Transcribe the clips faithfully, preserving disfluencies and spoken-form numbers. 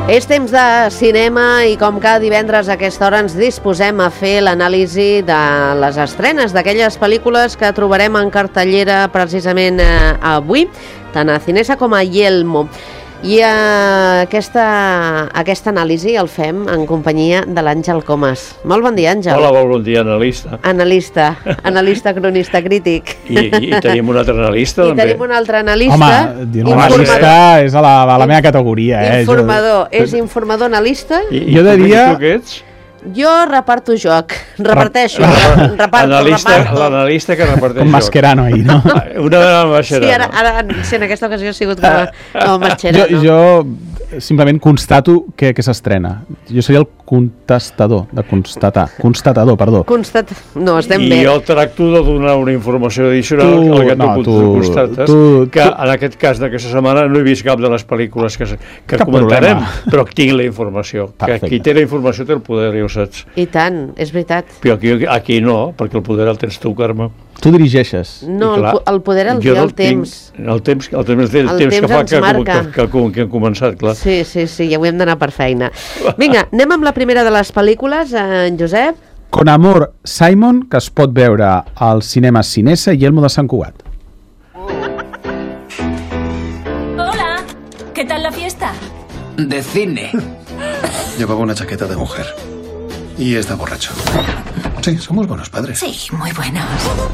És temps de cinema i com cada divendres a aquesta hora ens disposem a fer l'anàlisi de les estrenes d'aquelles pel·lícules que trobarem en cartellera precisament eh, avui, tant a Cinesa com a Yelmo. I eh, aquesta, aquesta anàlisi el fem en companyia de l'Àngel Comas. Molt bon dia, Àngel. Hola, molt bon dia, analista. Analista, analista, cronista, crític. I, i tenim un altre analista, I també. tenim un altre analista. Home, dir analista és a la, a la meva categoria. Eh? Informador, jo... és informador analista. I, jo diria... tu què ets? Jo reparto joc, reparteixo, reparto, analista, reparto. L'analista que reparteix com Mascherano ahir, no? Una de la Mascherano. Sí, ara, ara sí, en aquesta ocasió ha sigut com, com Mascherano. Jo, jo simplement constato que, que s'estrena. Jo seria el contestador, de constatar. Constatador, perdó. Constat... No, estem I bé. jo tracto de donar una informació addicional Tu- al que tu, no, tu, tu- constates, tu- que tu- en aquest cas d'aquesta setmana no he vist cap de les pel·lícules que, que Cap comentarem, problema. però tinc la informació. Perfecte. Que qui té la informació té el poder, ja ho saps. I tant, és veritat. Però aquí, aquí no, perquè el poder el tens tu, Carme. Tu dirigeixes. No, I el, clar, po- el poder el jo té no el temps. Tinc, el temps, el temps, el El temps, temps que fa ens que, marca. que, que, que, que hem començat, clar. Sí, sí, sí, i avui hem d'anar per feina. Vinga, anem amb la primera de les pel·lícules, en Josep. Con amor, Simon, que es pot veure al cinema Cinesa i Yelmo de Sant Cugat. Hola, ¿qué tal la fiesta? De cine. Llevaba una chaqueta de mujer. Y está borracho. Sí, somos buenos padres. Sí, muy buenos.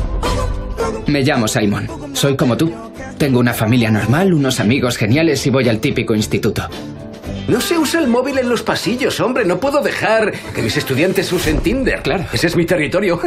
Me llamo Simon. Soy como tú. Tengo una familia normal, unos amigos geniales y voy al típico instituto. No se usa el móvil en los pasillos, hombre. No puedo dejar que mis estudiantes usen Tinder. Claro. Ese es mi territorio.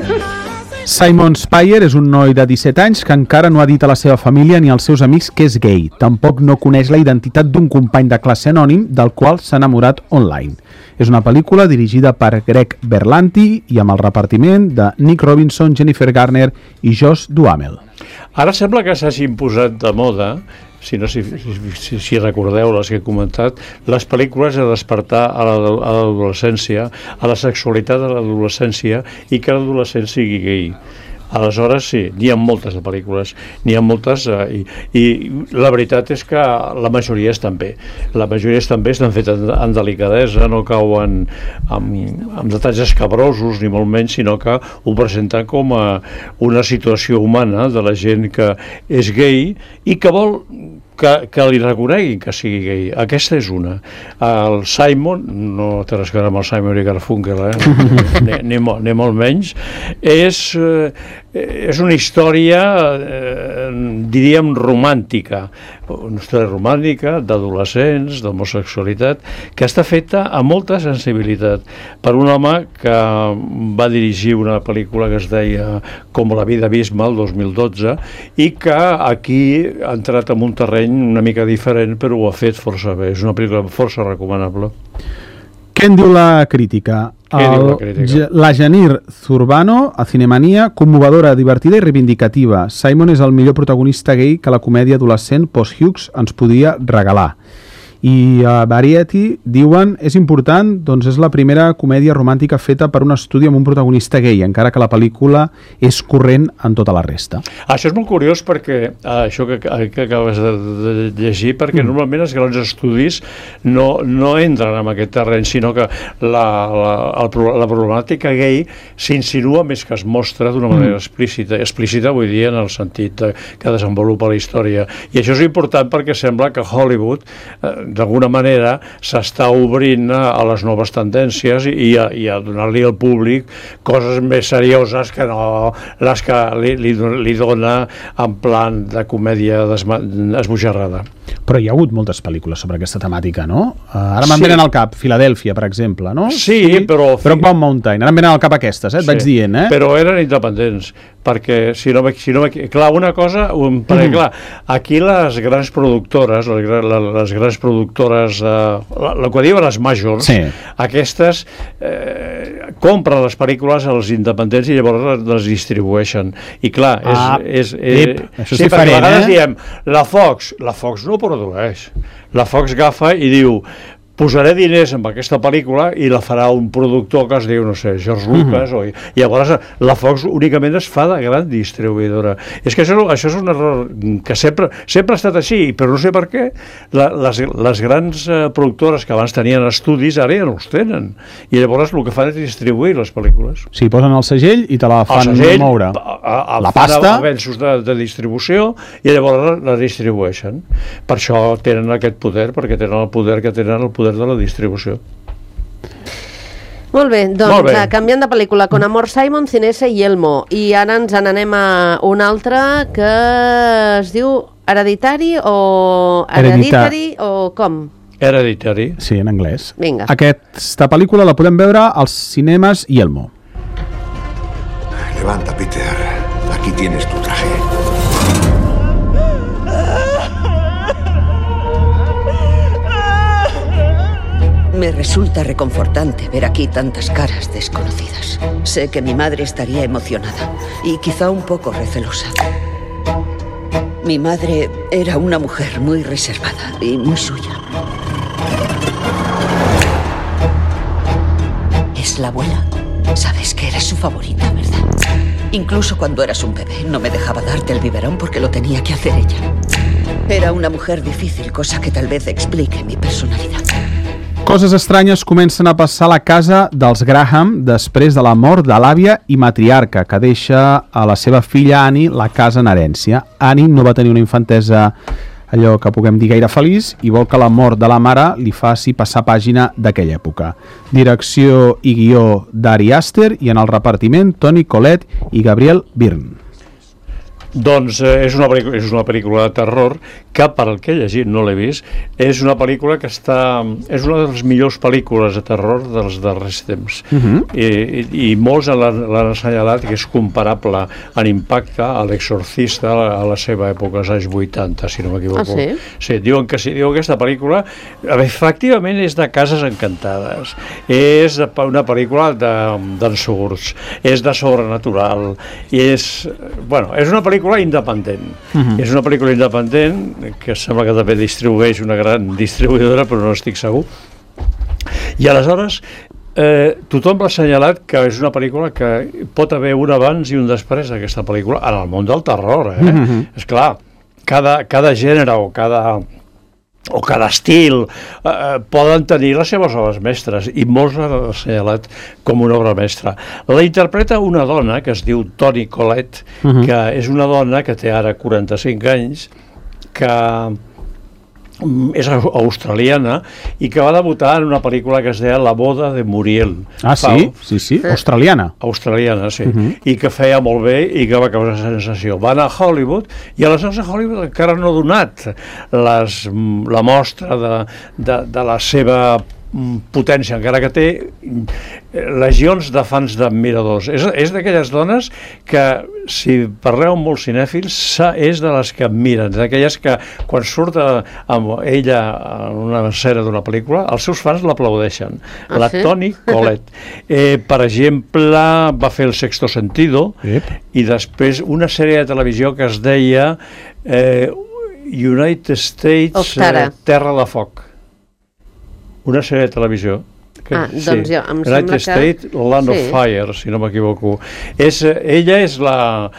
Simon Spire és un noi de disset anys que encara no ha dit a la seva família ni als seus amics que és gay. Tampoc no coneix la identitat d'un company de classe anònim del qual s'ha enamorat online. És una pel·lícula dirigida per Greg Berlanti i amb el repartiment de Nick Robinson, Jennifer Garner i Josh Duhamel. Ara sembla que s'hagi imposat de moda, si no si, si, si recordeu les que he comentat, les pel·lícules a despertar a l'adolescència, a la sexualitat de l'adolescència i que l'adolescent sigui gay. Aleshores, sí, n'hi ha moltes de pel·lícules, n'hi ha moltes, eh, i, i la veritat és que la majoria estan bé. La majoria estan bé, estan fetes en, en delicadesa, no cauen amb, amb detalls escabrosos, ni molt menys, sinó que ho presenten com a una situació humana de la gent que és gay i que vol que, que li reconeguin que sigui gay. Aquesta és una. El Simon, no té res a veure amb el Simon i Garfunkel, eh? ni, ni, mo, ni molt menys, és, eh, és una història, eh, diríem, romàntica. Una història romàntica d'adolescents, d'homosexualitat, que està feta amb molta sensibilitat per un home que va dirigir una pel·lícula que es deia Com la vida abisma, el dos mil dotze, i que aquí ha entrat en un terreny una mica diferent, però ho ha fet força bé. És una pel·lícula força recomanable. Què en diu la crítica? Què El, diu la crítica? La Janir Zurbano, a Cinemania, commovedora, divertida i reivindicativa. Simon és el millor protagonista gay que la comèdia adolescent post-Hughes ens podia regalar. I a Variety diuen és important, doncs és la primera comèdia romàntica feta per un estudi amb un protagonista gay, encara que la pel·lícula és corrent en tota la resta. Això és molt curiós perquè ah, això que, que acabes de, de llegir, perquè mm. normalment els grans estudis no, no entren en aquest terreny, sinó que la, la, la, la problemàtica gay s'insinua més que es mostra d'una manera mm. explícita, explícita vull dir en el sentit de, que desenvolupa la història. I això és important perquè sembla que Hollywood eh, d'alguna manera s'està obrint a les noves tendències i a, i a donar-li al públic coses més serioses que no les que li, li, li dona en plan de comèdia esbojarrada. Però hi ha hagut moltes pel·lícules sobre aquesta temàtica, no? Uh, ara me'n Sí. venen al cap Filadèlfia, per exemple, no? Sí, però... Brokeback Mountain, ara em venen al cap aquestes, eh? Et Sí, vaig dient, eh? però eren independents, perquè si no, si no clar, una cosa, un, perquè Mm. clar, aquí les grans productores, les, gra- les grans productores, eh, la, la que diuen les majors, Sí. aquestes eh, compren les pel·lícules als independents i llavors les, les distribueixen. I clar, és... Ah, és, és, ep, això és sí, perquè a diferent, vegades eh? diem, la Fox, la Fox no produeix. La Fox agafa i diu, posaré diners en aquesta pel·lícula i la farà un productor que es diu, no sé, George Lucas, mm -hmm. o, i llavors la Fox únicament es fa de gran distribuïdora. És que això, això és un error que sempre, sempre ha estat així, però no sé per què la, les, les grans eh, productores que abans tenien estudis ara ja no els tenen, i llavors el que fan és distribuir les pel·lícules. Sí, posen el segell i te la fan el segell, moure. A, a, la pasta... avenços de, de distribució, i llavors la, la distribueixen. Per això tenen aquest poder, perquè tenen el poder que tenen el poder de la distribució. Molt bé, doncs Molt bé. canviant de pel·lícula, Con amor Simon, Cinesa i Elmo, i ara ens n'anem a una altra que es diu Hereditary o Hereditary o com? Hereditary. Sí, en anglès. Vinga. Aquesta pel·lícula la podem veure als cinemes Yelmo. Levanta, Peter. Aquí tienes tu traje. Me resulta reconfortante ver aquí tantas caras desconocidas. Sé que mi madre estaría emocionada y quizá un poco recelosa. Mi madre era una mujer muy reservada y muy suya. Es la abuela. Sabes que eres su favorita, ¿verdad? Incluso cuando eras un bebé no me dejaba darte el biberón porque lo tenía que hacer ella. Era una mujer difícil, cosa que tal vez explique mi personalidad. Coses estranyes comencen a passar a la casa dels Graham després de la mort de l'àvia i matriarca, que deixa a la seva filla Annie la casa en herència. Annie no va tenir una infantesa, allò que puguem dir, gaire feliç, i vol que la mort de la mare li faci passar pàgina d'aquella època. Direcció i guió d'Ari Aster, i en el repartiment Toni Collette i Gabriel Byrne. Doncs eh, és, una pel·lícula, és una pel·lícula de terror que, per al que he llegit, no l'he vist, és una pel·lícula que està... és una de les millors pel·lícules de terror dels darrers temps. Uh-huh. I, i, i molts l'han assenyalat que és comparable en impacte a l'Exorcista a, a la seva època, als anys vuitanta, si no m'equivoco. Ah, sí? Sí, diuen que sí, diuen que aquesta pel·lícula efectivament és de cases encantades, és una pel·lícula d'ensurts, és de sobrenatural, i és... bueno, és una pel·lícula independent. Uh-huh. És una pel·lícula independent que sembla que també distribueix una gran distribuïdora, però no estic segur. I aleshores eh, tothom l'ha assenyalat que és una pel·lícula que pot haver un abans i un després d'aquesta pel·lícula en el món del terror. Eh? Uh-huh. Esclar, cada, cada gènere o cada... o cada estil eh, poden tenir les seves obres mestres, i molts l'han assenyalat com una obra mestra. La interpreta una dona que es diu Toni Collette, uh-huh. que és una dona que té ara quaranta-cinc anys, que és australiana i que va debutar en una pel·lícula que es deia La boda de Muriel. Ah, sí? Sí, sí, australiana. Australiana, sí. Uh-huh. I que feia molt bé i que va causar sensació. Va anar a Hollywood i aleshores a Hollywood encara no ha donat les, la mostra de, de, de la seva potència, encara que té legions de fans d'admiradors. És, és d'aquelles dones que, si parleu amb molts cinèfils, és de les que admiren, d'aquelles que quan surt amb ella en una escena d'una pel·lícula, els seus fans l'aplaudeixen. Ah, la sí? Toni Collette. Eh, per exemple, va fer El sexto sentido, yep. i després una sèrie de televisió que es deia eh, United States eh, Terra de Foc. Una sèrie de televisió. Que, ah, doncs sí, jo, em United sembla que... States Land sí. of Fire, si no m'equivoco. És, ella és la,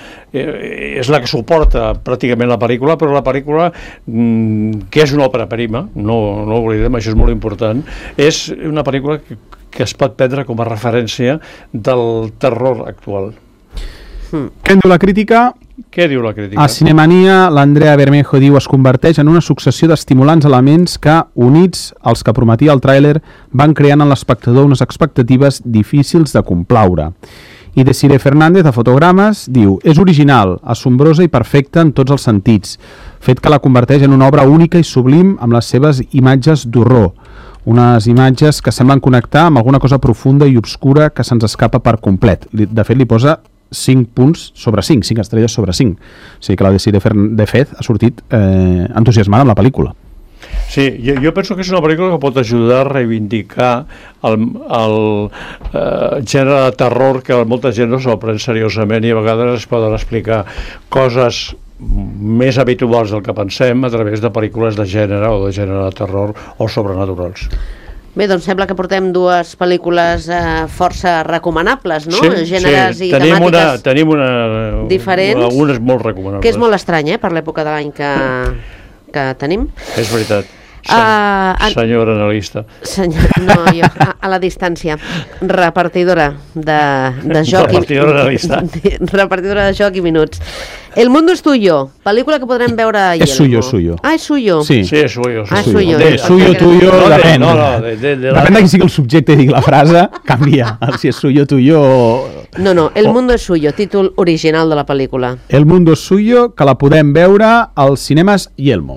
eh, és la que suporta pràcticament la pel·lícula, però la pel·lícula, mm, que és una òpera prima, no, no oblidem, això és molt important, és una pel·lícula que, que es pot prendre com a referència del terror actual. Hmm. Què en diu la crítica? Què diu la crítica? A Cinemania, l'Andrea Bermejo diu es converteix en una successió d'estimulants elements que, units als que prometia el tràiler, van creant en l'espectador unes expectatives difícils de complaure. I Desiree Fernández, a Fotogrames, diu és original, assombrosa i perfecta en tots els sentits, fet que la converteix en una obra única i sublim amb les seves imatges d'horror. Unes imatges que semblen connectar amb alguna cosa profunda i obscura que se'ns escapa per complet. De fet, li posa cinc punts sobre cinc, cinc estrelles sobre cinc. O sigui que la Desiree Fernández ha sortit eh, entusiasmada amb la pel·lícula. Sí, jo, jo penso que és una pel·lícula que pot ajudar a reivindicar el, el eh, gènere de terror que molta gent no se'l pren seriosament, i a vegades es poden explicar coses més habituals del que pensem a través de pel·lícules de gènere o de gènere de terror o sobrenaturals. Bé, doncs sembla que portem dues pel·lícules eh, força recomanables, no? Sí, Gèneres sí. i Tenim temàtiques una, tenim una, diferents. Algunes molt recomanables. Que és molt estrany, eh, per l'època de l'any que, que tenim. És veritat. Sen, Uh, en... Senyor analista. Senyor, no, jo, a, a la distància. Repartidora de, de joc. Repartidora analista. Repartidora de joc i minuts. El mundo es tuyo, pel·lícula que podrem veure a Yelmo. És suyo, suyo. Ah, és suyo. Sí, sí és suyo. Ah, és suyo. De suyo, tuyo, no, depèn. No, no, de, de, de la... Depèn de qui sigui el subjecte i digui la frase, canvia. Si és suyo, tuyo... No, no, El mundo es suyo, títol original de la pel·lícula. El mundo es suyo, que la podem veure als cinemes Yelmo.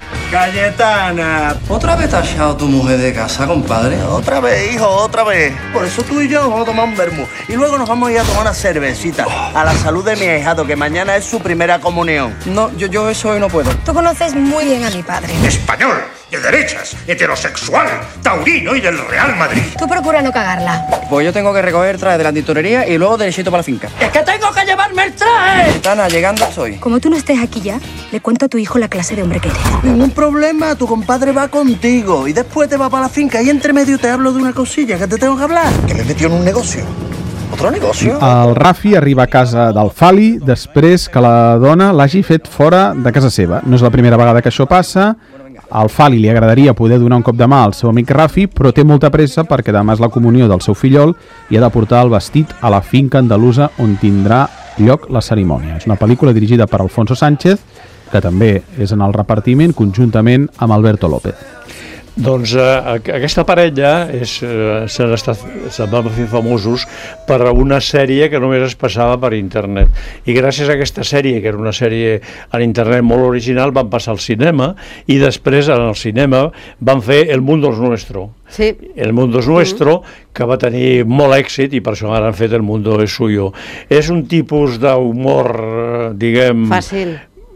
Cayetana, ¿otra vez te has echado tu mujer de casa, compadre? Otra vez, hijo, otra vez. Por eso tú y yo nos vamos a tomar un vermú. Y luego nos vamos a ir a tomar una cervecita. A la salud de mi ahijado, que mañana es su primera comunión. No, yo, yo eso hoy no puedo. Tú conoces muy bien a mi padre. Español, de derechas, heterosexual, taurino y del Real Madrid. Tú procura no cagarla. Pues yo tengo que recoger el traje de la tintorería y luego derechito para la finca. ¡Es que tengo que llevarme el traje! Cayetana, llegando soy. Como tú no estés aquí ya, le cuento a tu hijo la clase de hombre que eres. Ningún problema, tu compadre va contigo y después te va para la finca y entre medio te hablo de una cosilla que te tengo que hablar. Que me metió en un negocio. Otro negocio? El Rafi arriba a casa del Fali després que la dona l'hagi fet fora de casa seva. No és la primera vegada que això passa. Al Fali li agradaria poder donar un cop de mà al seu amic Rafi, però té molta pressa perquè demà és la comunió del seu fillol i ha de portar el vestit a la finca andalusa on tindrà lloc la cerimònia. És una pel·lícula dirigida per Alfonso Sánchez, que també és en el repartiment conjuntament amb Alberto López. Doncs eh, aquesta parella és, eh, s'han estat, se'n van fer famosos per una sèrie que només es passava per internet. I gràcies a aquesta sèrie, que era una sèrie en internet molt original, van passar al cinema i després en el cinema van fer El mundo es nuestro. Sí. El mundo es nuestro, mm. que va tenir molt èxit i per això ara han fet El mundo es suyo. És un tipus d'humor, diguem... Fàcil.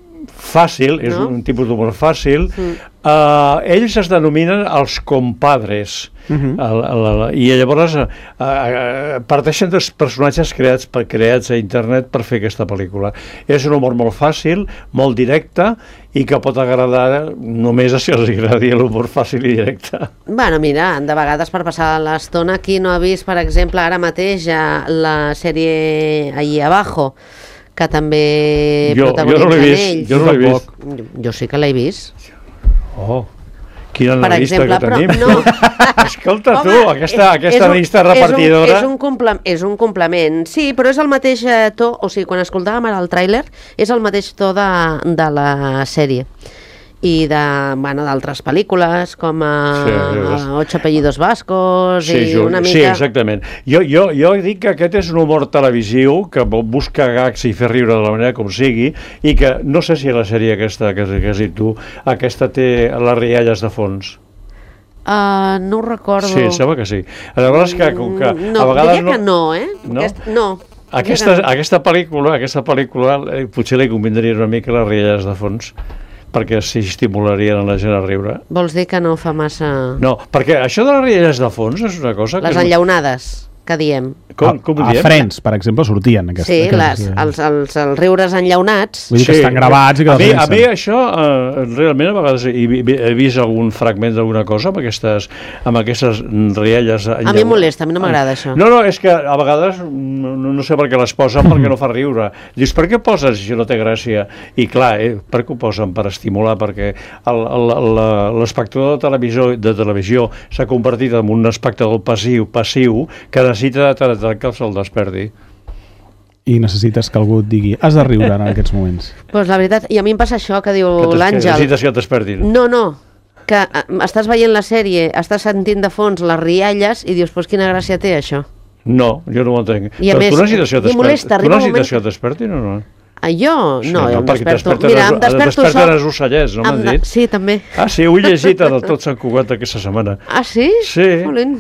Fàcil, és no? un tipus d'humor fàcil. Mm. Uh, ells es denominen els compadres. Uh-huh. el, el, el, I llavors uh, uh, parteixen dels personatges creats, per, creats a internet per fer aquesta pel·lícula. És un humor molt fàcil, molt directe i que pot agradar només a si els agradi l'humor fàcil i directe. Bueno, mira, de vegades per passar l'estona, qui no ha vist, per exemple, ara mateix la sèrie Allí Abajo, que també jo, protagonitzen jo no ells. Vist, jo no l'he vist. Jo, jo sí que l'he vist. Oh, quina per analista exemple, que tenim. Però, no. Escolta, home, tu, aquesta, aquesta un, llista repartidora... És un, és, un complement, és un complement, sí, però és el mateix to, o sigui, quan escoltàvem ara el tràiler, és el mateix to de, de la sèrie. I de, bueno, d'altres pel·lícules com a, sí, a Ocho apellidos vascos sí, i jo, una mica... Sí, exactament. Jo, jo, jo dic que aquest és un humor televisiu que busca gags i fer riure de la manera com sigui i que no sé si la sèrie aquesta que, que has dit tu, aquesta té les rialles de fons. Uh, no ho recordo. Sí, sembla que sí. Llavors que, com que no, a vegades diria que no, eh? No? Aquest, no. Aquesta, aquesta pel·lícula, aquesta pel·lícula eh, potser li convindria una mica les rialles de fons, perquè s'hi estimularien a la gent a riure. Vols dir que no fa massa... No, perquè això de les rialles de fons és una cosa... Les que enllaunades, que diem. Com, com ho diem? A Friends, per exemple, sortien aquestes. Sí, les, els, els, els riures enllaunats. Vull dir que sí, estan gravats i que a mi, a mi això, eh, realment, a vegades he, he vist algun fragment d'alguna cosa amb aquestes, amb aquestes rialles enllaunades. A mi em molesta, a mi no m'agrada això. No, no, és que a vegades no, no sé per què les posen, perquè no fa riure. Dius, per què poses si no té gràcia? I clar, eh, per què ho posen? Per estimular, perquè l'espectador de televisió, de televisió s'ha convertit en un espectador passiu, passiu que necessita de que se'l desperdi. I necessites que algú et digui has de riure en aquests moments. Pues la veritat, i a mi em passa això que diu l'Àngel. Que necessites que et despertin. No, no, que estàs veient la sèrie, estàs sentint de fons les rialles i dius, pues quina gràcia té això? No, jo no ho entenc. I a Però més, tu necessites que et despertin, tu necessites que et despertin o no? Ah, jo? Sí, no, no, em perquè desperto. Mira, em desperto sol. Desperten els ocellets, no m'han de... dit? Sí, també. Ah, sí, ho he llegit del Tot Sant Cugat aquesta setmana. Ah, sí? Sí. Jolín,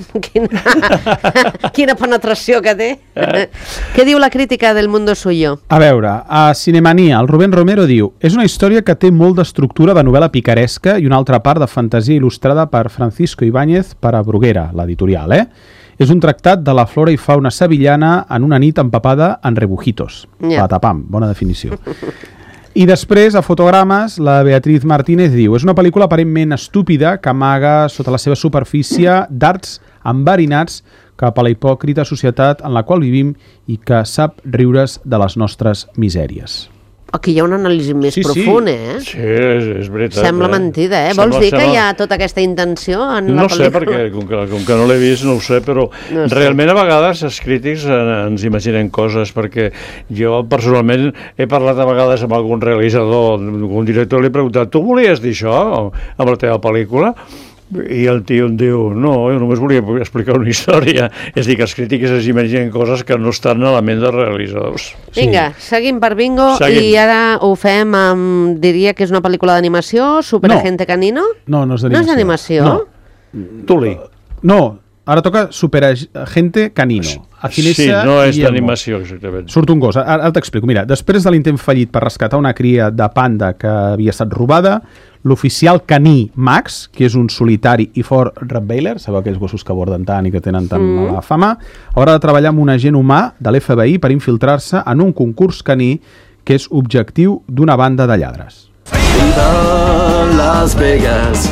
quina... quina penetració que té. Eh? Què diu la crítica del Mundo Suyo? A veure, a Cinemania, el Rubén Romero diu és una història que té molt d'estructura de novel·la picaresca i una altra part de fantasia il·lustrada per Francisco Ibáñez per a Bruguera, l'editorial, eh? És un tractat de la flora i fauna sevillana en una nit empapada en rebujitos. Yeah. Patapam, bona definició. I després, a Fotogrames, la Beatriz Martínez diu: és una pel·lícula aparentment estúpida que amaga sota la seva superfície dards enverinats cap a la hipòcrita societat en la qual vivim i que sap riure's de les nostres misèries. Aquí hi ha una anàlisi més Sí, sí. profunda, eh? Sí, és, és veritat. Sembla eh? mentida, eh? Sembla- Vols dir que sembla- hi ha tota aquesta intenció en la No sé, pel·lícula? perquè com que, com que no l'he vist, no ho sé, però No sé. realment a vegades els crítics eh, ens imaginen coses, perquè jo personalment he parlat a vegades amb algun realitzador, amb algun director, li he preguntat: tu volies dir això amb la teva pel·lícula? I el tio em diu: no, jo només volia explicar una història. És a dir, que els crítics es imaginen coses que no estan a la ment dels realitzadors. Vinga, seguim per bingo. Seguim. I ara ho fem amb, diria que és una pel·lícula d'animació, Superagente Canino? No, no és No és d'animació? No. Tuli. No, ara toca Superagente Canino. A Cinesa Sí, no és Guillermo. d'animació, exactament. Surt un gos. Ara, ara t'explico. Mira, després de l'intent fallit per rescatar una cria de panda que havia estat robada, l'oficial caní Max, que és un solitari i fort Rottweiler, sabeu aquells gossos que borden tant i que tenen tan Mm. mala fama, haurà de treballar amb un agent humà de l'F B I per infiltrar-se en un concurs caní que és objectiu d'una banda de lladres. Viva Las Vegas.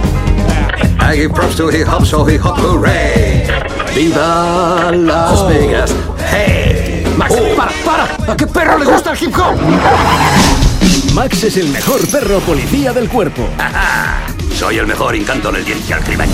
I give props to hip hop, so hip hop, hooray. Viva Las Oh. Vegas. Hey. Max, para, para. ¿A qué perro le gusta el hip hop? Max es el mejor perro policía del cuerpo. Soy el mejor hincándole el diente al crimen.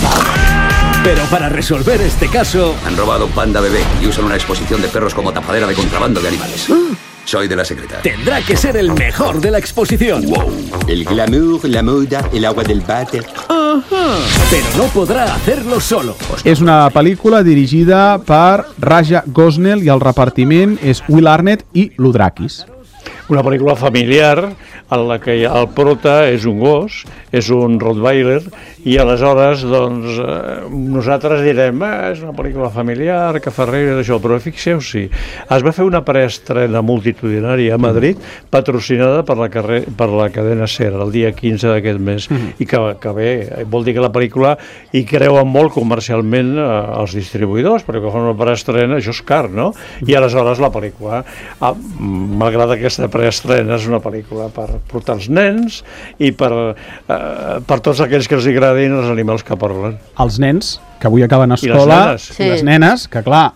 Pero para resolver este caso... Han robado un panda bebé y usan una exposición de perros como tapadera de contrabando de animales. Soy de la secreta. Tendrá que ser el mejor de la exposición. El glamour, la moda, el agua del váter. Ajá. Pero no podrá hacerlo solo. És una pel·lícula dirigida per Raja Gosnell i el repartiment és Will Arnett i Ludrakis. Una pel·lícula familiar en la que el prota és un gos, és un Rottweiler, i aleshores doncs, eh, nosaltres direm eh, és una pel·lícula familiar que fa riure d'això, però fixeu-s'hi, es va fer una preestrena multitudinària a Madrid patrocinada per la, carrer, per la cadena SER el dia quinze d'aquest mes, Mhm. i que, que bé, vol dir que la pel·lícula hi creuen molt comercialment eh, els distribuïdors, perquè quan fan una preestrena això és car, no? I aleshores la pel·lícula, ah, malgrat aquesta preestrena, és una pel·lícula per portar els nens i per, eh, per tots aquells que els agradin els animals que parlen. Els nens, que avui acaben I les escola, nenes. i les nenes, que clar,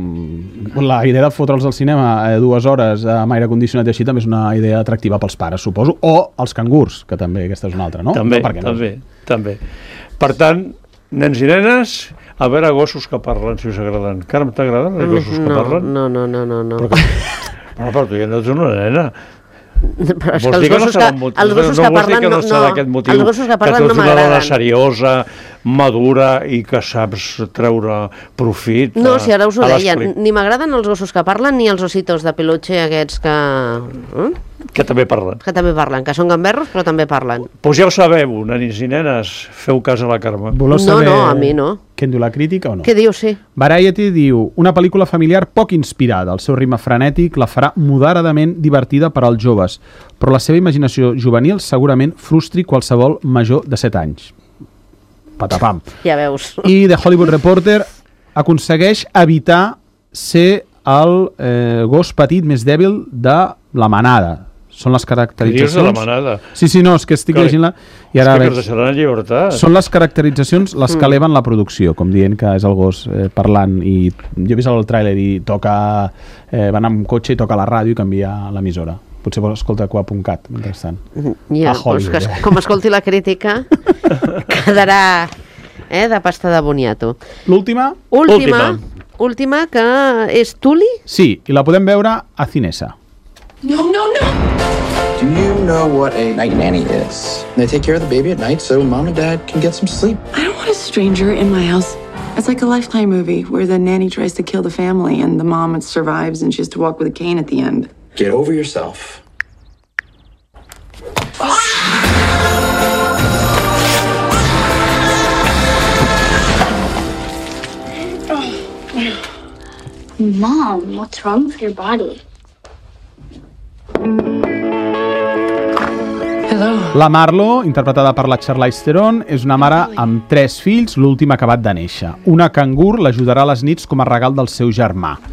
mm, la idea de fotre'ls al cinema a dues hores amb aire condicionat i així també és una idea atractiva pels pares, suposo, o els cangurs, que també aquesta és una altra, no? També, no, per què no? també, també. Per tant, nens i nenes, a veure gossos que parlen, si us agraden. Carme, t'agraden els gossos que no, parlen? no, no, no, no, no. Però, que, però, però tu ja no ets una nena. Però és que Vols els dir que no gossos serà que, un motiu- els gossos no que vols dir parlen que no no, serà no, aquest motiu, els gossos que que parlen tu no ets una dona m'agraden. seriosa, madura i que saps treure profit No, a- si ara us ho a les deia, pel·li- ni m'agraden els gossos que parlen ni els ositos de peluche aquests que... Eh? que també parlen. Que també parlen, que són gamberros però també parlen. Doncs ja ho sabeu, nenis i nenes, feu cas a la Carme. Voleu No, saber no, a mi no. què en diu la crítica o no? Què diu, sí? Variety diu: una pel·lícula familiar poc inspirada. El seu ritme frenètic la farà moderadament divertida per als joves, però la seva imaginació juvenil segurament frustri qualsevol major de set anys. Patapam. Ja veus. I The Hollywood Reporter aconsegueix evitar ser el eh, gos petit més dèbil de la manada. Són les caracteritzacions... Dius de la manada. Sí, sí, no, és que estic Que- llegint-la i ara és que veig... els deixaran en llibertat. Són les caracteritzacions les que Mm. eleven la producció, com dient que és el gos eh, parlant, i jo he vist el tràiler i toca, eh, van amb cotxe i toca la ràdio i canvia l'emissora. Potser vols escoltar qua punt cat, mentrestant. Ja, A doncs Hollywood, que, eh? com escolti la crítica, quedarà eh, de pasta de boniato. L'última? Última, última, que és Tuli? Sí, i la podem veure a Cinesa. No, no, no! Do you know what a night nanny is? They take care of the baby at night so mom and dad can get some sleep. I don't want a stranger in my house. It's like a Lifetime movie where the nanny tries to kill the family and the mom survives and she has to walk with a cane at the end. Get over yourself. Mom, what's wrong with your body? La Marlo, interpretada per la Charlize Theron, és una mare amb tres fills, l'últim acabat de néixer. Una cangur l'ajudarà a les nits com a regal del seu germà.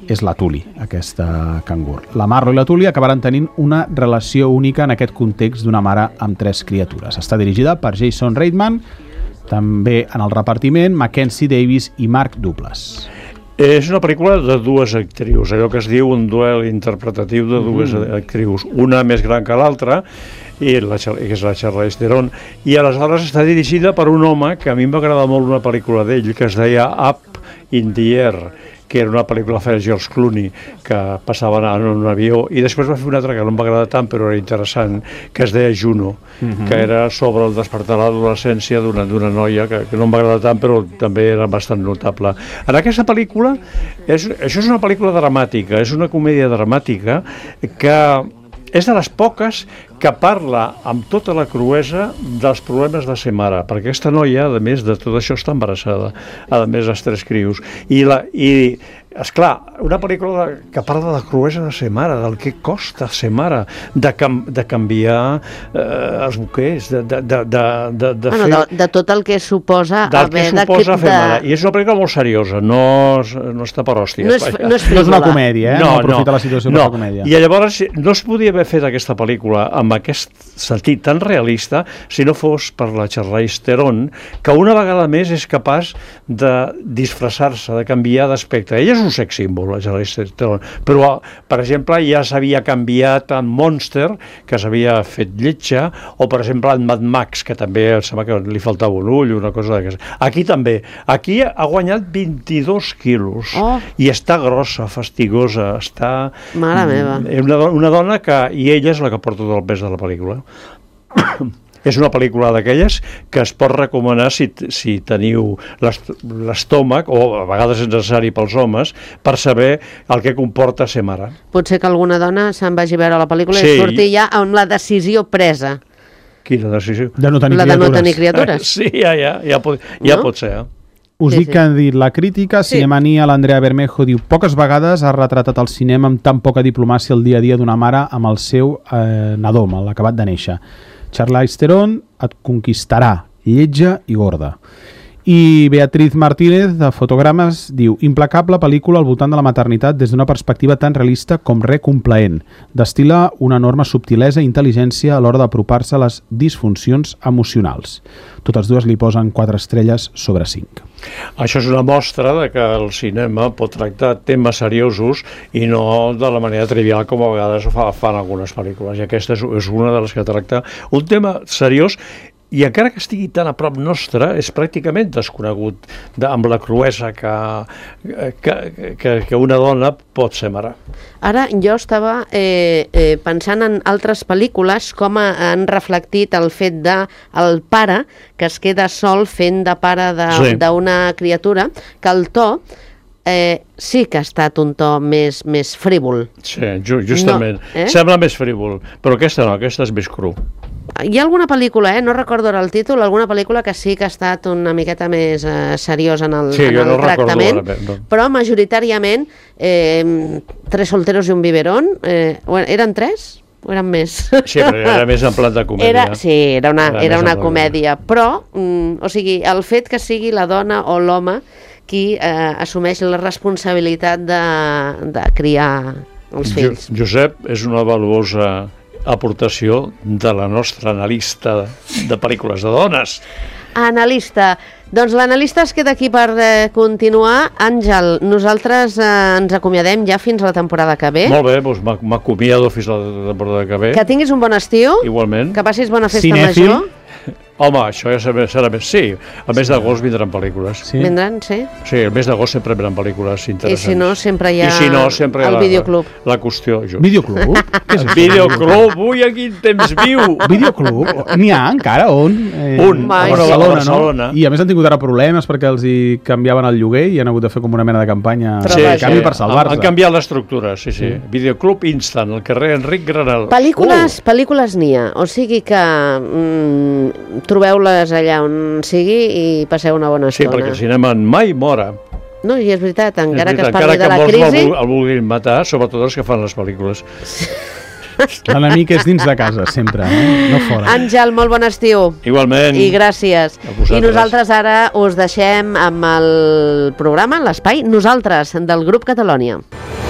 és la Tully, aquesta cangur. La Marlo i la Tully acabaran tenint una relació única en aquest context d'una mare amb tres criatures. Està dirigida per Jason Reitman, també en el repartiment Mackenzie Davis i Mark Duplass. És una pel·lícula de dues actrius, allò que es diu un duel interpretatiu de dues mm. actrius, una més gran que l'altra, i la, que és la Charlize Theron, i aleshores està dirigida per un home que a mi em va agradar molt una pel·lícula d'ell, que es deia Up in the Air, que era una pel·lícula que feia George Clooney, que passava en un avió, i després va fer una altra que no em va agradar tant, però era interessant, que es deia Juno, uh-huh. que era sobre el despertar a l'adolescència d'una d'una noia, que, que no em va agradar tant, però també era bastant notable. En aquesta pel·lícula, és, això és una pel·lícula dramàtica, és una comèdia dramàtica que és de les poques que parla amb tota la cruesa dels problemes de ser mare, perquè aquesta noia, a més de tot això, està embarassada, a més dels tres crios. I, la, i esclar, una pel·lícula de, que parla de la cruesa de ser mare, del que costa ser mare, de, cam, de canviar eh, els boquers, de, de, de, de, de, de bueno, fer... De, de tot el que suposa del haver que suposa de... fer mare. I és una pel·lícula molt seriosa, no, no està per hòsties. No és, no és, no és una comèdia, eh? No, no aprofita no, la situació no. per la comèdia. I llavors no es podia haver fet aquesta pel·lícula amb aquest sentit tan realista si no fos per la Charlize Theron, que una vegada més és capaç de disfressar-se, de canviar d'aspecte. Ella és un sex símbol, la Charlize Theron, però, per exemple, ja s'havia canviat en Monster, que s'havia fet lletja, o, per exemple, en Mad Max, que també em sembla que li faltava un ull, una cosa d'aquesta. Aquí també. Aquí ha guanyat vint-i-dos quilos oh. i està grossa, fastigosa, està... Mare meva. Una, una dona que... I ella és la que porta tot el pes de la pel·lícula. És una pel·lícula d'aquelles que es pot recomanar si, si teniu l'estómac, o a vegades és necessari pels homes, per saber el que comporta ser mare. Potser que alguna dona se'n vagi a veure la pel·lícula sí. i surti ja amb la decisió presa. Quina decisió? De no tenir la criatures. de no tenir criatures. Sí, ja, ja, ja, pot, ja no? pot ser. Eh? Us sí, dic sí. que han dit la crítica, sí. Cinemania, l'Andrea Bermejo diu poques vegades ha retratat el cinema amb tan poca diplomàcia el dia a dia d'una mare amb el seu eh, nadó, amb l'acabat de néixer. Charlize Theron et conquistarà, lletja i gorda. I Beatriz Martínez, de Fotogrames, diu implacable pel·lícula al voltant de la maternitat des d'una perspectiva tan realista com recomplaent. Destila una enorme subtilesa i intel·ligència a l'hora d'apropar-se a les disfuncions emocionals. Totes dues li posen quatre estrelles sobre cinc. Això és una mostra de que el cinema pot tractar temes seriosos i no de la manera trivial com a vegades fa, fan algunes pel·lícules. I aquesta és, és una de les que tracta un tema seriós i encara que estigui tan a prop nostre, és pràcticament desconegut de, amb la cruesa que, que, que, que una dona pot ser mare. Ara jo estava eh, eh, pensant en altres pel·lícules com han reflectit el fet de el pare que es queda sol fent de pare d'una sí. criatura, que el to eh, sí que ha estat un to més, més frívol. Sí, ju justament. No, eh? Sembla més frívol, però aquesta no, aquesta és més cru. Hi ha alguna pel·lícula, eh? no recordo ara el títol, alguna pel·lícula que sí que ha estat una miqueta més eh, seriosa en el, sí, en el no tractament, ara, no. però majoritàriament eh, Tres solteros i un biberón, eh, eren tres? O eren més? Sí, però era més en plan de comèdia. Era, sí, era una, era era una comèdia, però, mm, o sigui, el fet que sigui la dona o l'home qui eh, assumeix la responsabilitat de, de criar els fills. Jo, Josep és una valuosa aportació de la nostra analista de pel·lícules de dones. Analista. Doncs l'analista es queda aquí per eh, continuar. Àngel, nosaltres eh, ens acomiadem ja fins a la temporada que ve. Molt bé, doncs m'acomiado fins a la temporada que ve. Que tinguis un bon estiu. Igualment. Que passis bona festa Cinèfil. major. Home, això ja serà, serà més... Sí, al mes d'agost vindran pel·lícules. Sí. Vindran, sí? Sí, al mes d'agost sempre vindran pel·lícules interessants. I si no, sempre hi ha I si no, sempre el la, videoclub. La, la qüestió... Jo. Videoclub? Què és això? Videoclub, ui, en quin temps viu! Videoclub? N'hi ha encara? On? Eh, Un, a a Barcelona, Barcelona. No? I a més han tingut ara problemes perquè els hi canviaven el lloguer i han hagut de fer com una mena de campanya sí, de canvi sí. per salvar-se. Han canviat l'estructura, sí, sí. Mm. Videoclub Instant, al carrer Enric Granados. Pel·lícules, uh. pel·lícules n'hi ha, o sigui que mm, trobeu-les allà on sigui i passeu una bona estona. Sí, perquè el cinema mai mora. No, i és veritat, encara és veritat, que es parli de la crisi... crisi... Encara que molts el vulguin matar, sobretot els que fan les pel·lícules. L'enemic és dins de casa, sempre, eh? No fora. Àngel, molt bon estiu. Igualment. I gràcies. I nosaltres ara us deixem amb el programa, l'espai Nosaltres, del grup Catalònia.